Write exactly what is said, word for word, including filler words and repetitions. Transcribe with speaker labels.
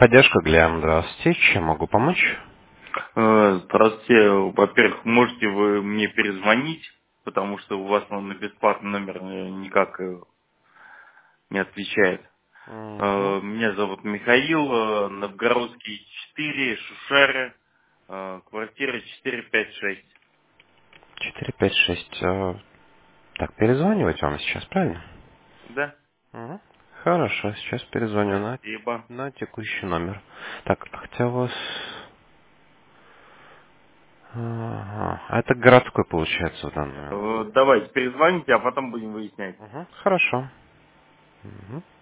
Speaker 1: Поддержка Глям, здравствуйте. Чем могу помочь?
Speaker 2: Э, Здравствуйте. Во-первых, можете вы мне перезвонить, потому что у вас он на бесплатный номер э, никак э, не отвечает.
Speaker 1: Угу.
Speaker 2: Э, Меня зовут Михаил, э, Новгородский четыре, Шушары, э, квартира четыре пять шесть.
Speaker 1: четыре пять шесть. э, Так, перезванивать вам сейчас, правильно?
Speaker 2: Да?
Speaker 1: Угу. Хорошо, сейчас перезвоню на,
Speaker 2: Спасибо.
Speaker 1: на текущий номер. Так, хотя у вас... Ага. А это городской, получается, в данный момент.
Speaker 2: Э, Давайте перезвоните, а потом будем выяснять.
Speaker 1: Угу. Хорошо. Угу.